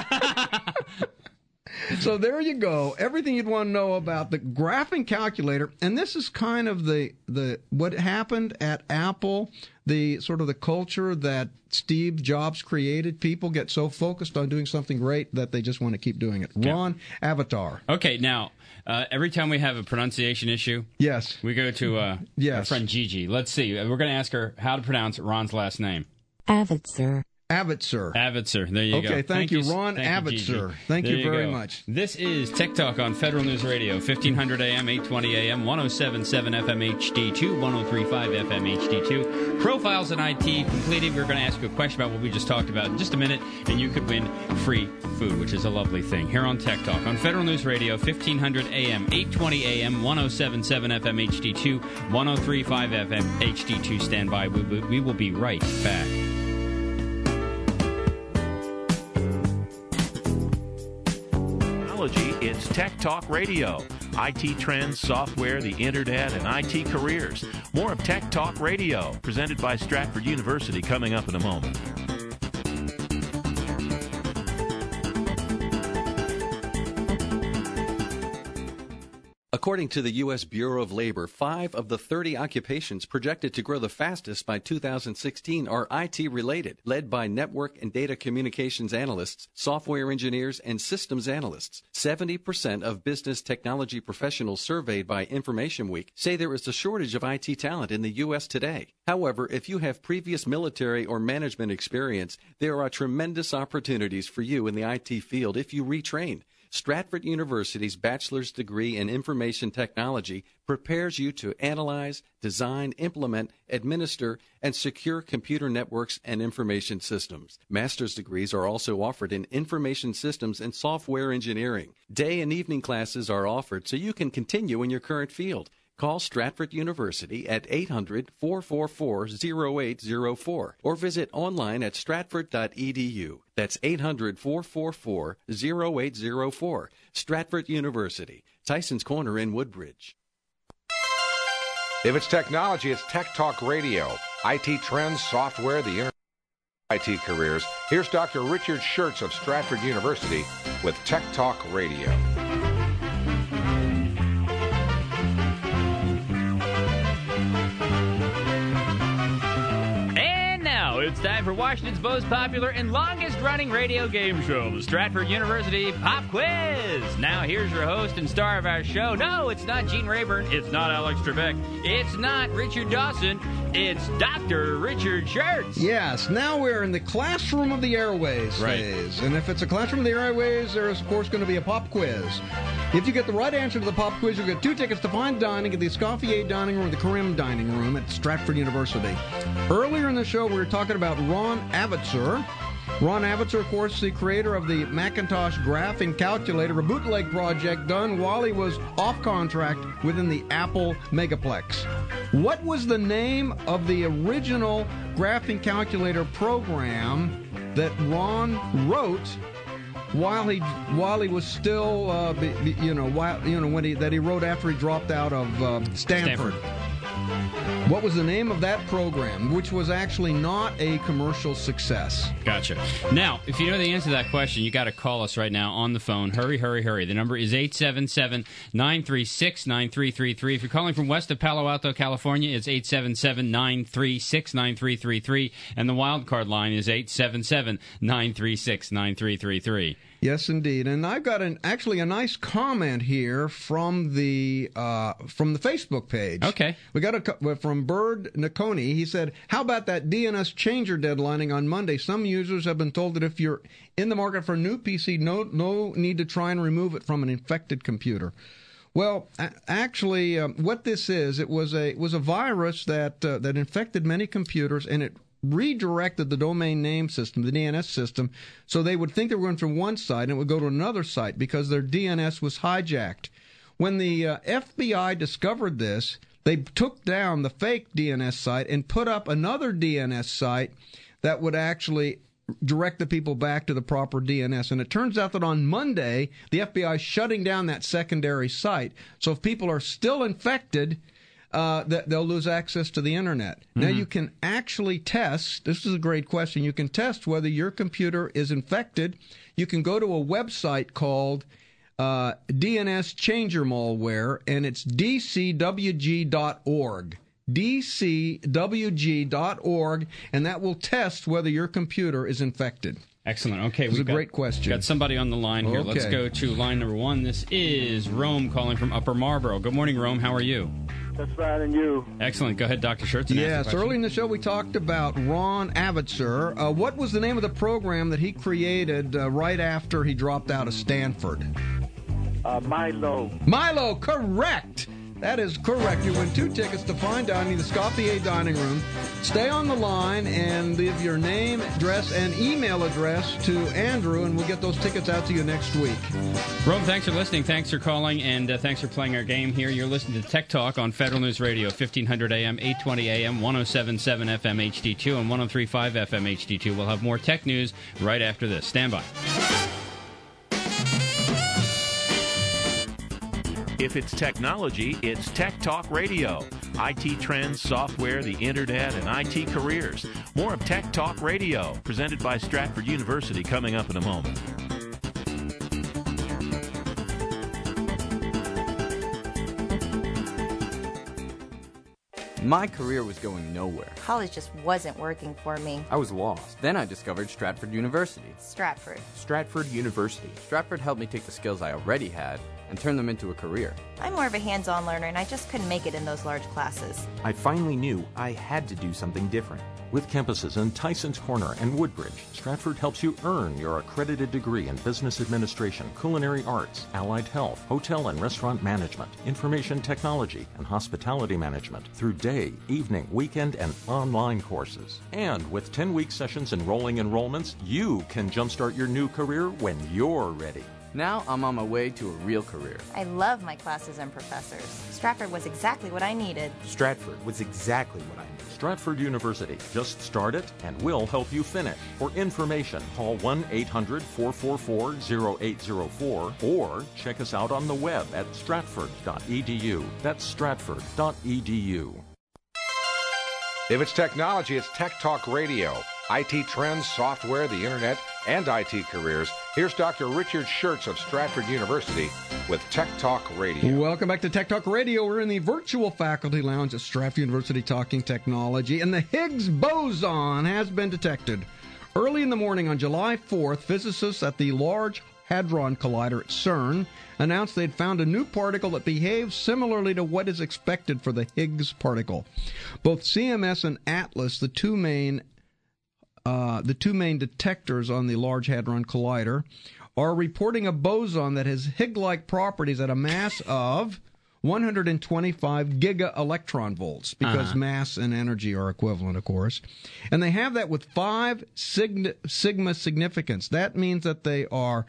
So there you go. Everything you'd want to know about the graphing calculator. And this is kind of the what happened at Apple, the sort of the culture that Steve Jobs created. People get so focused on doing something great that they just want to keep doing it. Okay. Ron, Avatar. Okay, now, every time we have a pronunciation issue, yes, we go to our friend Gigi. Let's see. We're going to ask her how to pronounce Ron's last name. Avitzer. Avitzer. There you go. Okay, thank you, Ron Avitzer. Thank you very much. This is Tech Talk on Federal News Radio, 1500 AM, 820 AM, 107.7 FM HD2, 103.5 FM HD2. Profiles in IT completed. We're going to ask you a question about what we just talked about in just a minute, and you could win free food, which is a lovely thing. Here on Tech Talk on Federal News Radio, 1500 AM, 820 AM, 107.7 FM HD2, 103.5 FM HD2. Stand by. We will be right back. It's Tech Talk Radio. IT trends, software, the internet, and IT careers. More of Tech Talk Radio, presented by Stratford University, coming up in a moment. According to the U.S. Bureau of Labor, 5 of the 30 occupations projected to grow the fastest by 2016 are IT-related, led by network and data communications analysts, software engineers, and systems analysts. 70% of business technology professionals surveyed by Information Week say there is a shortage of IT talent in the U.S. today. However, if you have previous military or management experience, there are tremendous opportunities for you in the IT field if you retrain. Stratford University's bachelor's degree in information technology prepares you to analyze, design, implement, administer, and secure computer networks and information systems. Master's degrees are also offered in information systems and software engineering. Day and evening classes are offered so you can continue in your current field. Call Stratford University at 800-444-0804 or visit online at stratford.edu. That's 800-444-0804. Stratford University, Tyson's Corner in Woodbridge. If it's technology, it's Tech Talk Radio. IT trends, software, the internet, IT careers. Here's Dr. Richard Schertz of Stratford University with Tech Talk Radio. It's time for Washington's most popular and longest-running radio game show, the Stratford University Pop Quiz. Now, here's your host and star of our show. No, it's not Gene Rayburn. It's not Alex Trebek. It's not Richard Dawson. It's Dr. Richard Schertz. Yes, now we're in the classroom of the airways phase. And if it's a classroom of the airways, there is, of course, going to be a pop quiz. If you get the right answer to the pop quiz, you'll get 2 tickets to fine dining at the Escoffier Dining Room or the Karim Dining Room at Stratford University. Earlier in the show, we were talking about Ron Avitzer. Ron Avitzer, of course, the creator of the Macintosh graphing calculator, a bootleg project done while he was off contract within the Apple Megaplex. What was the name of the original graphing calculator program that Ron wrote while he was still, that he wrote after he dropped out of Stanford? What was the name of that program, which was actually not a commercial success? Gotcha. Now, if you know the answer to that question, you got to call us right now on the phone. Hurry, hurry, hurry. The number is 877-936-9333. If you're calling from west of Palo Alto, California, it's 877-936-9333. And the wild card line is 877-936-9333. Yes, indeed. And I've got actually a nice comment here from the Facebook page. Okay. We got from Bird Nakoni. He said, "How about that DNS changer deadlining on Monday? Some users have been told that if you're in the market for a new PC, no need to try and remove it from an infected computer." Well, actually, what this is, it was a virus that infected many computers, and it redirected the domain name system, the DNS system, so they would think they were going from one site and it would go to another site because their DNS was hijacked. When the FBI discovered this, they took down the fake DNS site and put up another DNS site that would actually direct the people back to the proper DNS. And it turns out that on Monday, the FBI is shutting down that secondary site. So if people are still infected, that they'll lose access to the internet. Mm-hmm. Now, you can actually test, this is a great question, you can test whether your computer is infected. You can go to a website called DNS Changer Malware, and it's dcwg.org. dcwg.org, and that will test whether your computer is infected. Excellent. Okay, it's a great question. Got somebody on the line here. Okay. Let's go to line number 1. This is Rome calling from Upper Marlboro. Good morning, Rome. How are you? That's fine, and you? Excellent. Go ahead, Dr. Schertz. Yes, early in the show we talked about Ron Avitzer. What was the name of the program that he created right after he dropped out of Stanford? Milo. Milo, correct. That is correct. You win 2 tickets to fine dining, the Escoffier Dining Room. Stay on the line and leave your name, address, and email address to Andrew, and we'll get those tickets out to you next week. Rome, thanks for listening. Thanks for calling, and thanks for playing our game here. You're listening to Tech Talk on Federal News Radio, 1500 AM, 820 AM, 107.7 FM HD2, and 103.5 FM HD2. We'll have more tech news right after this. Stand by. If it's technology, it's Tech Talk Radio. IT trends, software, the internet, and IT careers. More of Tech Talk Radio, presented by Stratford University, coming up in a moment. My career was going nowhere. College just wasn't working for me. I was lost. Then I discovered Stratford University. Stratford. Stratford University. Stratford helped me take the skills I already had and turn them into a career. I'm more of a hands-on learner, and I just couldn't make it in those large classes. I finally knew I had to do something different. With campuses in Tysons Corner and Woodbridge, Stratford helps you earn your accredited degree in business administration, culinary arts, allied health, hotel and restaurant management, information technology, and hospitality management through day, evening, weekend, and online courses. And with 10-week sessions and rolling enrollments, you can jumpstart your new career when you're ready. Now I'm on my way to a real career. I love my classes and professors. Stratford was exactly what I needed. Stratford was exactly what I needed. Stratford University. Just start it and we'll help you finish. For information, call 1-800-444-0804 or check us out on the web at stratford.edu. That's stratford.edu. If it's technology, it's Tech Talk Radio. IT trends, software, the internet, and IT careers. Here's Dr. Richard Schertz of Stratford University with Tech Talk Radio. Welcome back to Tech Talk Radio. We're in the virtual faculty lounge at Stratford University talking technology, and the Higgs boson has been detected. Early in the morning on July 4th, physicists at the Large Hadron Collider at CERN announced they'd found a new particle that behaves similarly to what is expected for the Higgs particle. Both CMS and ATLAS, the two main detectors on the Large Hadron Collider, are reporting a boson that has Higgs-like properties at a mass of 125 giga-electron volts, because mass and energy are equivalent, of course. And they have that with 5 sigma significance. That means that they are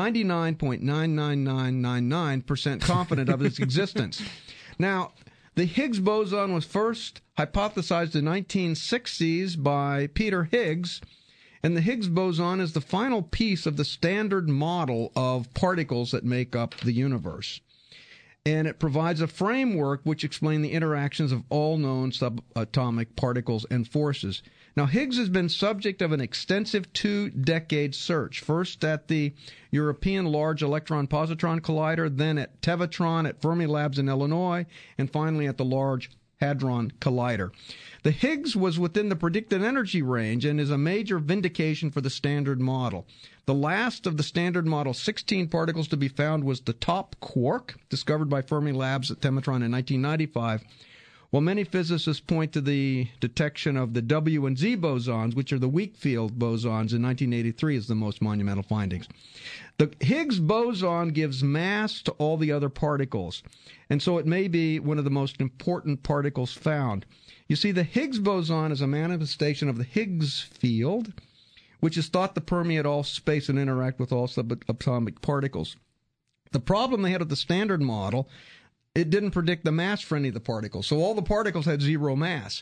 99.99999% confident of its existence. Now, the Higgs boson was first hypothesized in the 1960s by Peter Higgs, and the Higgs boson is the final piece of the standard model of particles that make up the universe. And it provides a framework which explains the interactions of all known subatomic particles and forces. Now, Higgs has been subject of an extensive 2-decade search, first at the European Large Electron-Positron Collider, then at Tevatron at Fermilabs in Illinois, and finally at the Large Hadron Collider. The Higgs was within the predicted energy range and is a major vindication for the Standard Model. The last of the Standard Model 16 particles to be found was the top quark, discovered by Fermilabs at Tevatron in 1995, while many physicists point to the detection of the W and Z bosons, which are the weak field bosons, in 1983 as the most monumental findings. The Higgs boson gives mass to all the other particles, and so it may be one of the most important particles found. You see, the Higgs boson is a manifestation of the Higgs field, which is thought to permeate all space and interact with all subatomic particles. The problem they had with the Standard Model, it didn't predict the mass for any of the particles. So all the particles had zero mass.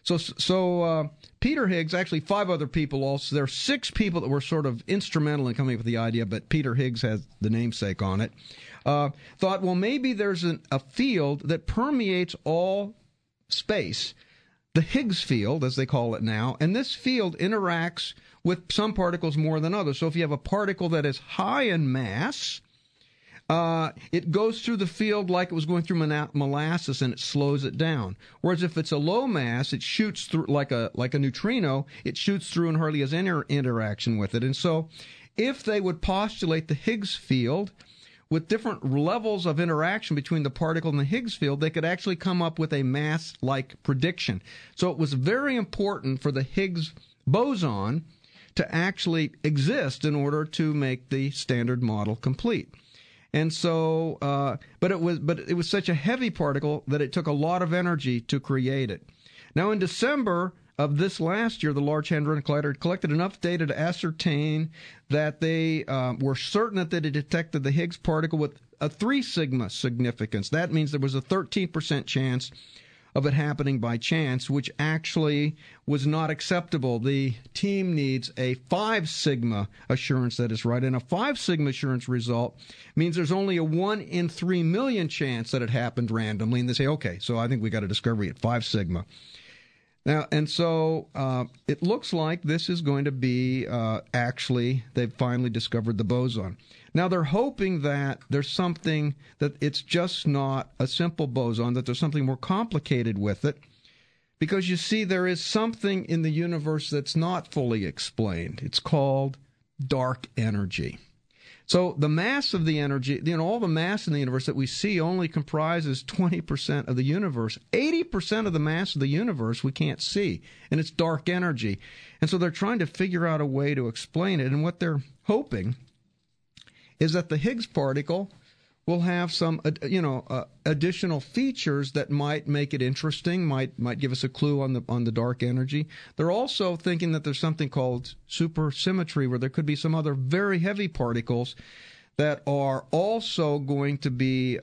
So Peter Higgs, actually 5 other people also, there are 6 people that were sort of instrumental in coming up with the idea, but Peter Higgs has the namesake on it, thought, well, maybe there's a field that permeates all space, the Higgs field, as they call it now, and this field interacts with some particles more than others. So if you have a particle that is high in mass, it goes through the field like it was going through molasses, and it slows it down. Whereas if it's a low mass, it shoots through like a neutrino. It shoots through and hardly has any interaction with it. And so, if they would postulate the Higgs field with different levels of interaction between the particle and the Higgs field, they could actually come up with a mass-like prediction. So it was very important for the Higgs boson to actually exist in order to make the Standard Model complete. And so, but it was such a heavy particle that it took a lot of energy to create it. Now, in December of this last year, the Large Hadron Collider collected enough data to ascertain that they were certain that they had detected the Higgs particle with a 3 sigma significance. That means there was a 13% chance of it happening by chance, which actually was not acceptable. The team needs a 5 sigma assurance that is right, and a 5 sigma assurance result means there's only a 1 in 3 million chance that it happened randomly, and they say, okay, so I think we got a discovery at 5 sigma. Now, and so it looks like this is going to be actually, they've finally discovered the boson. Now, they're hoping that there's something, that it's just not a simple boson, that there's something more complicated with it, because you see, there is something in the universe that's not fully explained. It's called dark energy. So the mass of the energy, all the mass in the universe that we see only comprises 20% of the universe. 80% of the mass of the universe we can't see, and it's dark energy. And so they're trying to figure out a way to explain it, and what they're hoping is that the Higgs particle will have some, additional features that might make it interesting, might give us a clue on the dark energy. They're also thinking that there's something called supersymmetry, where there could be some other very heavy particles that are also going to be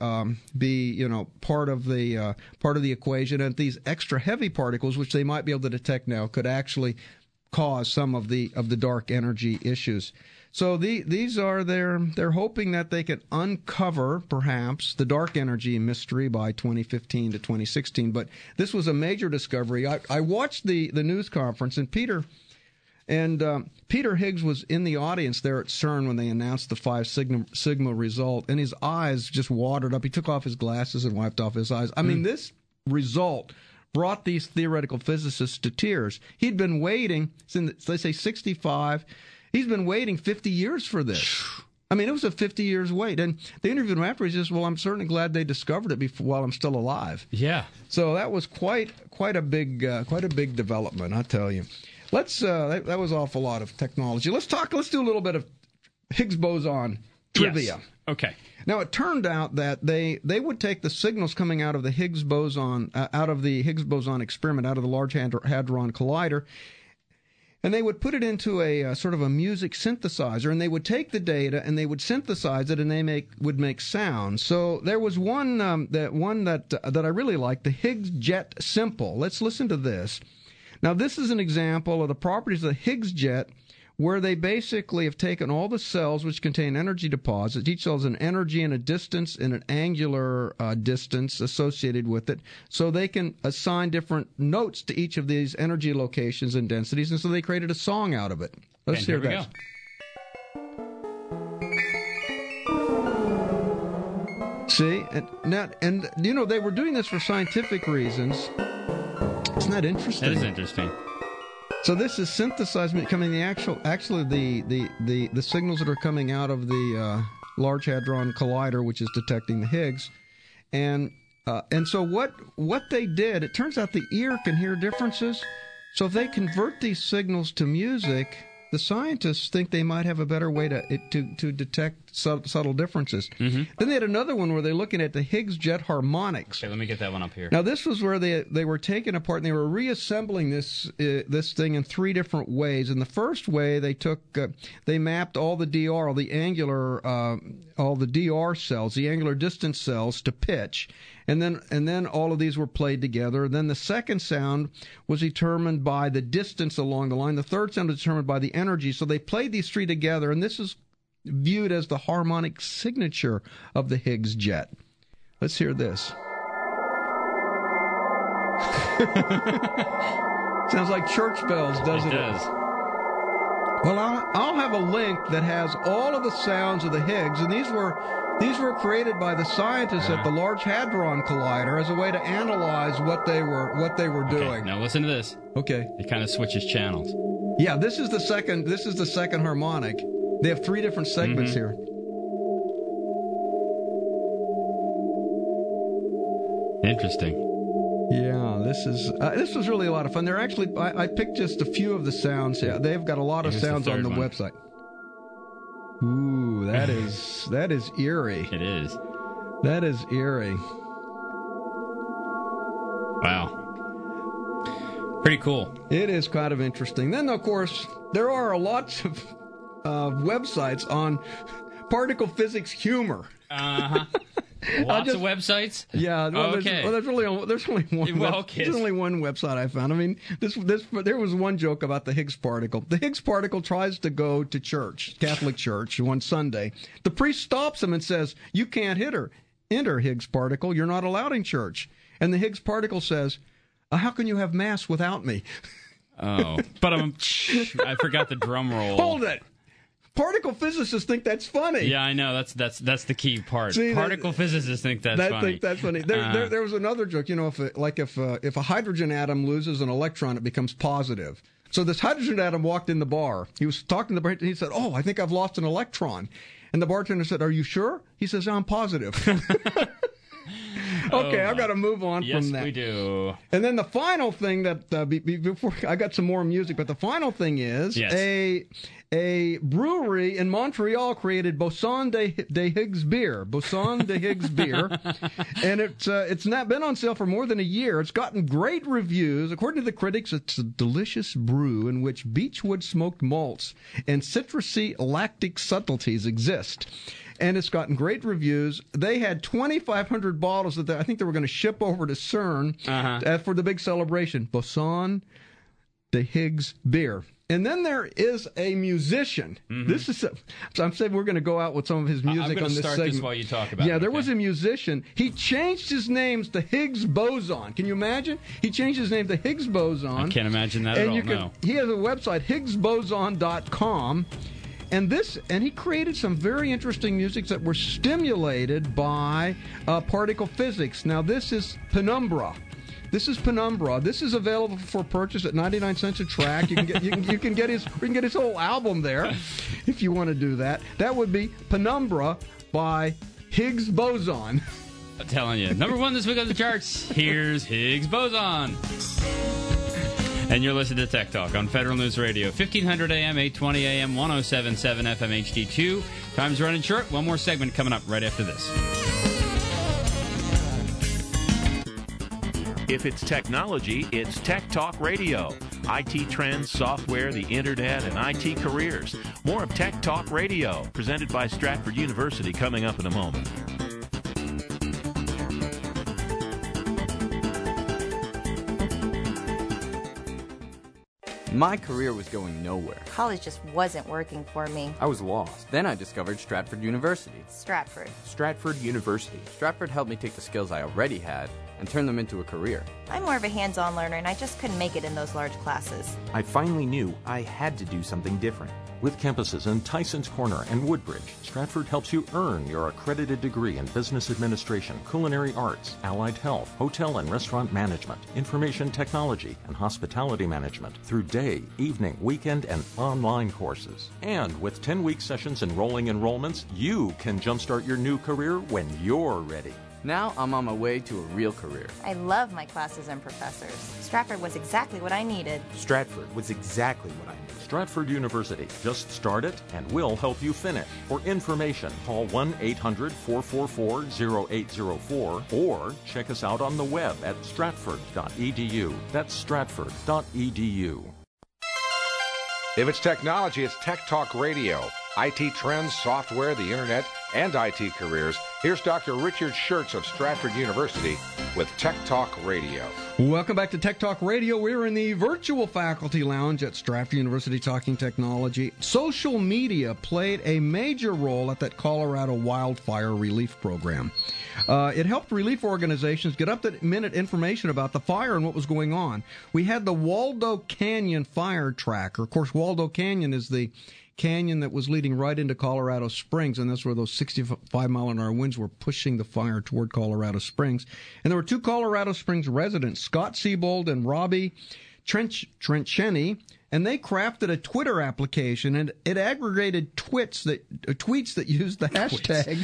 part of the equation, and these extra heavy particles, which they might be able to detect now, could actually cause some of the dark energy issues. So these are they're hoping that they can uncover perhaps the dark energy mystery by 2015 to 2016. But this was a major discovery. I watched the news conference, and Peter Higgs was in the audience there at CERN when they announced the 5 sigma result, and his eyes just watered up. He took off his glasses and wiped off his eyes. I mean, this result brought these theoretical physicists to tears. He'd been waiting since, they say, 65. He's been waiting 50 years for this. I mean, it was a 50 years wait. And they interviewed him afterwards. He says, well, I'm certainly glad they discovered it while I'm still alive. Yeah. So that was quite a big development, I tell you. That was an awful lot of technology. Let's do a little bit of Higgs boson trivia. Yes. Okay. Now, it turned out that they would take the signals coming out of the Higgs boson, experiment, out of the Large Hadron Collider, and they would put it into a sort of a music synthesizer, and they would take the data and they would synthesize it, and they would make sounds. So there was one that I really liked, the Higgs Jet Simple. Let's listen to this. Now, this is an example of the properties of the Higgs jet, where they basically have taken all the cells which contain energy deposits. Each cell has an energy and a distance and an angular distance associated with it, so they can assign different notes to each of these energy locations and densities, and so they created a song out of it. Let's hear that. See, and you know, they were doing this for scientific reasons. Isn't that interesting? That is interesting. So this is synthesized, becoming the signals that are coming out of the Large Hadron Collider, which is detecting the Higgs, and so what they did, it turns out the ear can hear differences. So if they convert these signals to music, the scientists think they might have a better way to detect subtle differences. Mm-hmm. Then they had another one where they're looking at the Higgs jet harmonics. Okay, let me get that one up here. Now, this was where they were taking apart and they were reassembling this thing in three different ways. In the first way, they mapped all the DR, all the DR cells, the angular distance cells, to pitch. And then all of these were played together. Then the second sound was determined by the distance along the line. The third sound was determined by the energy. So they played these three together, and this is viewed as the harmonic signature of the Higgs jet. Let's hear this. Sounds like church bells, doesn't it? It does. Well, I'll have a link that has all of the sounds of the Higgs, and these were created by the scientists at the Large Hadron Collider as a way to analyze what they were doing. Okay, now listen to this. Okay. It kind of switches channels. Yeah, this is the second harmonic. They have three different segments here. Interesting. Yeah, this was really a lot of fun. They're actually I picked just a few of the sounds. Yeah, they've got a lot of sounds on the website. Ooh, that is eerie. It is. That is eerie. Wow. Pretty cool. It is kind of interesting. Then, of course, there are lots of websites on particle physics humor. Uh-huh. Lots of websites? Yeah. Well, okay. There's only one. There's only one website I found. I mean, there was one joke about the Higgs particle. The Higgs particle tries to go to church, Catholic church, one Sunday. The priest stops him and says, "You can't enter Higgs particle. You're not allowed in church." And the Higgs particle says, "How can you have mass without me?" Oh, but I forgot the drum roll. Hold it. Particle physicists think that's funny. Yeah, I know. That's the key part. See, particle physicists think that's funny. There was another joke. You know, if a hydrogen atom loses an electron, it becomes positive. So this hydrogen atom walked in the bar. He was talking to the bartender. He said, "Oh, I think I've lost an electron." And the bartender said, "Are you sure?" He says, "I'm positive." Okay, I've got to move on from that. Yes, we do. And then the final thing that before I got some more music, but the final thing is a brewery in Montreal created Boson de Higgs beer. Boson de Higgs beer, and it's not been on sale for more than a year. It's gotten great reviews. According to the critics, it's a delicious brew in which beechwood smoked malts and citrusy lactic subtleties exist. And it's gotten great reviews. They had 2,500 bottles that I think they were going to ship over to CERN for the big celebration. Boson de Higgs beer. And then there is a musician. Mm-hmm. I'm saying we're going to go out with some of his music on this segment. I'm going to start this while you talk about it. Yeah, there was a musician. He changed his name to Higgs Boson. Can you imagine? He changed his name to Higgs Boson. I can't imagine that at all, no. He has a website, HiggsBoson.com. And he created some very interesting music that were stimulated by particle physics. Now, this is Penumbra. This is available for purchase at 99 cents a track. You can get his whole album there if you want to do that. That would be Penumbra by Higgs Boson. I'm telling you, number one this week on the charts. Here's Higgs Boson. And you're listening to Tech Talk on Federal News Radio, 1500 AM, 820 AM, 1077 FM HD2. Time's running short. One more segment coming up right after this. If it's technology, it's Tech Talk Radio. IT trends, software, the internet, and IT careers. More of Tech Talk Radio, presented by Stratford University, coming up in a moment. My career was going nowhere. College just wasn't working for me. I was lost. Then I discovered Stratford University. Stratford. Stratford University. Stratford helped me take the skills I already had and turn them into a career. I'm more of a hands-on learner, and I just couldn't make it in those large classes. I finally knew I had to do something different. With campuses in Tysons Corner and Woodbridge, Stratford helps you earn your accredited degree in business administration, culinary arts, allied health, hotel and restaurant management, information technology, and hospitality management through day, evening, weekend, and online courses. And with 10-week sessions and rolling enrollments, you can jumpstart your new career when you're ready. Now I'm on my way to a real career. I love my classes and professors. Stratford was exactly what I needed. Stratford was exactly what I needed. Stratford University. Just start it and we'll help you finish. For information, call 1-800-444-0804 or check us out on the web at stratford.edu. That's stratford.edu. If it's technology, it's Tech Talk Radio. IT trends, software, the internet, and IT careers. Here's Dr. Richard Schertz of Stratford University with Tech Talk Radio. Welcome back to Tech Talk Radio. We're in the virtual faculty lounge at Stratford University talking technology. Social media played a major role at that Colorado wildfire relief program. It helped relief organizations get up-to-minute information about the fire and what was going on. We had the Waldo Canyon Fire Tracker. Of course, Waldo Canyon is the canyon that was leading right into Colorado Springs, and that's where those 65-mile-an-hour winds were pushing the fire toward Colorado Springs. And there were two Colorado Springs residents, Scott Siebold and Robbie Trenchenny, and they crafted a Twitter application, and it aggregated tweets that used the hashtag.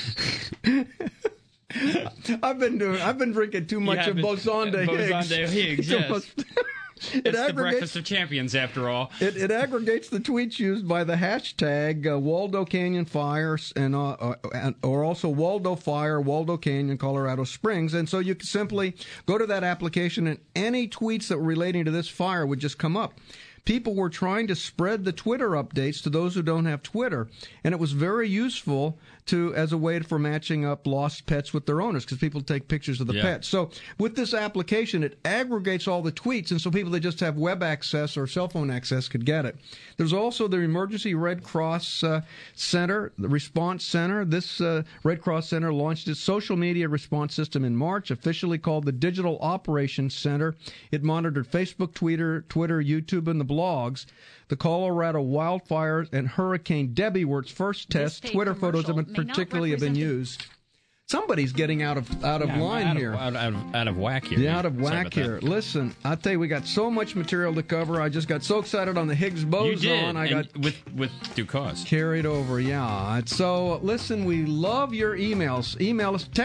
I've been drinking too much of Bosonde Higgs. Yes. It's the breakfast of champions, after all. It aggregates the tweets used by the hashtag Waldo Canyon Fire or also Waldo Fire, Waldo Canyon, Colorado Springs. And so you can simply go to that application and any tweets that were relating to this fire would just come up. People were trying to spread the Twitter updates to those who don't have Twitter, and it was very useful as a way for matching up lost pets with their owners, because people take pictures of the pets. So with this application, it aggregates all the tweets, and so people that just have web access or cell phone access could get it. There's also the Emergency Red Cross Center, the Response Center. This Red Cross Center launched its social media response system in March, officially called the Digital Operations Center. It monitored Facebook, Twitter, YouTube, and the blogs. The Colorado wildfires and Hurricane Debbie were its first test. Twitter photos have been used. Somebody's getting out of line here. Out of whack here. Yeah, out of whack here. Listen, I tell you, we got so much material to cover. I just got so excited on the Higgs boson. You did, I got with due cause. Carried over, yeah. So, listen, we love your emails. Email us,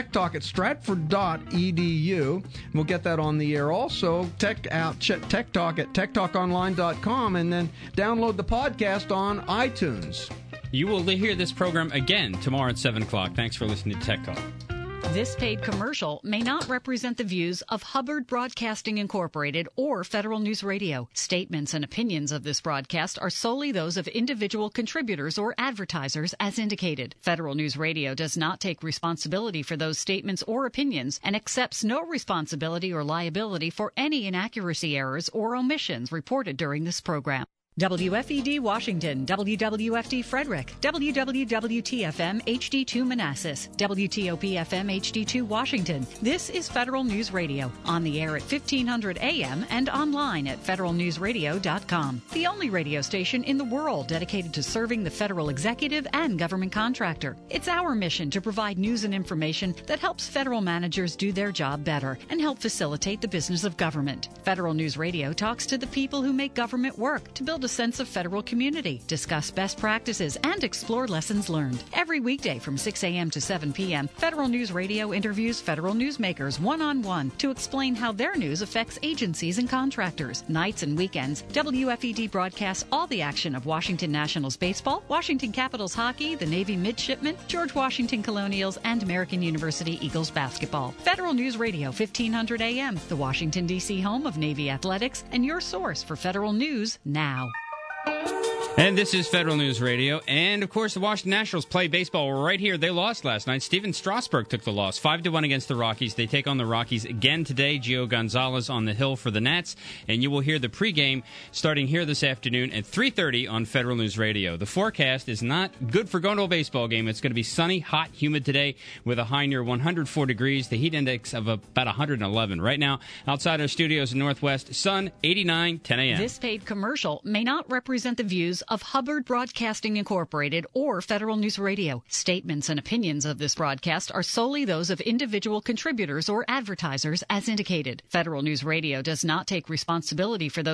techtalk@stratford.edu. We'll get that on the air. Also, Tech Talk at techtalkonline.com, and then download the podcast on iTunes. You will hear this program again tomorrow at 7 o'clock. Thanks for listening to Tech Talk. This paid commercial may not represent the views of Hubbard Broadcasting Incorporated or Federal News Radio. Statements and opinions of this broadcast are solely those of individual contributors or advertisers as indicated. Federal News Radio does not take responsibility for those statements or opinions and accepts no responsibility or liability for any inaccuracy, errors, or omissions reported during this program. WFED Washington, WWFD Frederick, WWWT-FM HD2 Manassas, WTOP-FM HD2 Washington. This is Federal News Radio, on the air at 1500 AM and online at federalnewsradio.com. The only radio station in the world dedicated to serving the federal executive and government contractor. It's our mission to provide news and information that helps federal managers do their job better and help facilitate the business of government. Federal News Radio talks to the people who make government work to build a sense of federal community, discuss best practices, and explore lessons learned. Every weekday from 6 a.m. to 7 p.m., Federal News Radio interviews federal newsmakers one-on-one to explain how their news affects agencies and contractors. Nights and weekends, WFED broadcasts all the action of Washington Nationals baseball, Washington Capitals hockey, the Navy midshipmen, George Washington Colonials, and American University Eagles basketball. Federal News Radio, 1500 AM, the Washington, D.C. home of Navy athletics, and your source for federal news now. And this is Federal News Radio. And, of course, the Washington Nationals play baseball right here. They lost last night. Steven Strasburg took the loss, 5-1 against the Rockies. They take on the Rockies again today. Gio Gonzalez on the hill for the Nats. And you will hear the pregame starting here this afternoon at 3:30 on Federal News Radio. The forecast is not good for going to a baseball game. It's going to be sunny, hot, humid today with a high near 104 degrees, the heat index of about 111. Right now, outside our studios in Northwest, sun, 89, 10 a.m. This paid commercial may not represent the views of Hubbard Broadcasting Incorporated or Federal News Radio. Statements and opinions of this broadcast are solely those of individual contributors or advertisers as indicated. Federal News Radio does not take responsibility for those